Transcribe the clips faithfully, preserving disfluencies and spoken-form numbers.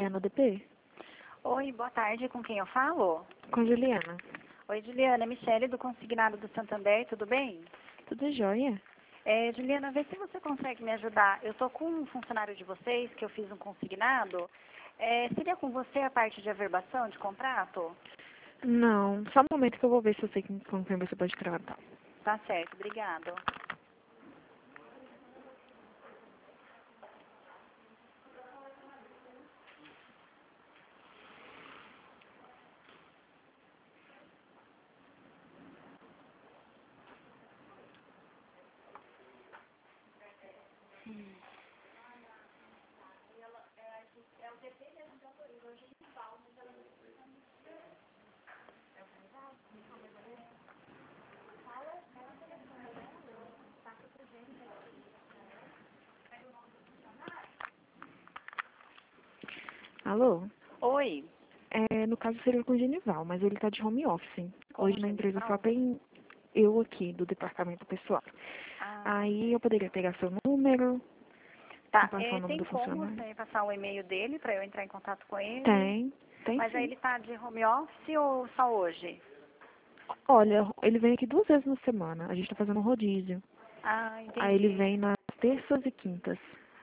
É no D P? Oi, boa tarde. Com quem eu falo? Com Juliana. Oi, Juliana. É Michele do Consignado do Santander, tudo bem? Tudo jóia? É, Juliana, vê se você consegue me ajudar. Eu estou com um funcionário de vocês, que eu fiz um consignado. É, seria com você a parte de averbação de contrato? Não, só um momento que eu vou ver se eu sei com com quem você pode tratar. Tá certo, obrigada. Alô? Oi, É, no caso seria com o Genival, mas ele tá de home office. com o Hoje na empresa só Genival? tem eu aqui do departamento pessoal. Ah, Aí eu poderia pegar seu número, tá. me passar É, o nome tem do como funcionário? você me passar o e-mail dele para eu entrar em contato com ele? Tem, tem Mas aí sim. ele tá de home office ou só hoje? Olha, ele vem aqui duas vezes na semana. A gente tá fazendo um rodízio. Ah, Aí ele entendi. vem nas terças e quintas.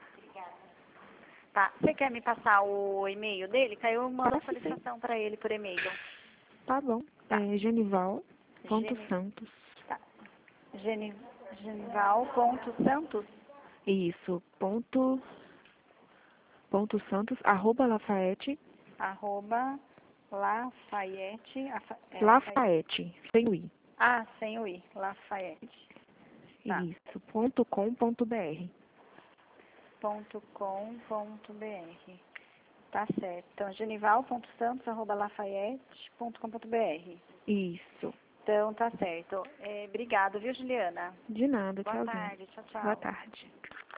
Tá. Você quer me passar o e-mail dele? Que aí eu mando a Posso sim. solicitação para ele por e-mail. Tá bom. Tá. É Genival ponto Geni... Santos. Tá. Geni... Genival.santos, Isso, ponto, ponto Santos, arroba Lafayette, arroba, Lafayette, afa- é, Lafayette. Lafayette, sem o I. Ah, sem o I, Lafayette. Tá. Isso, ponto com ponto br. Ponto com ponto br. Tá certo. Então, genival.santos, arroba lafayette ponto com ponto br. Isso. Então, tá certo. É, obrigado, viu, Juliana? De nada, Boa tchauzinho. tarde. Tchau, Boa tchau. tarde.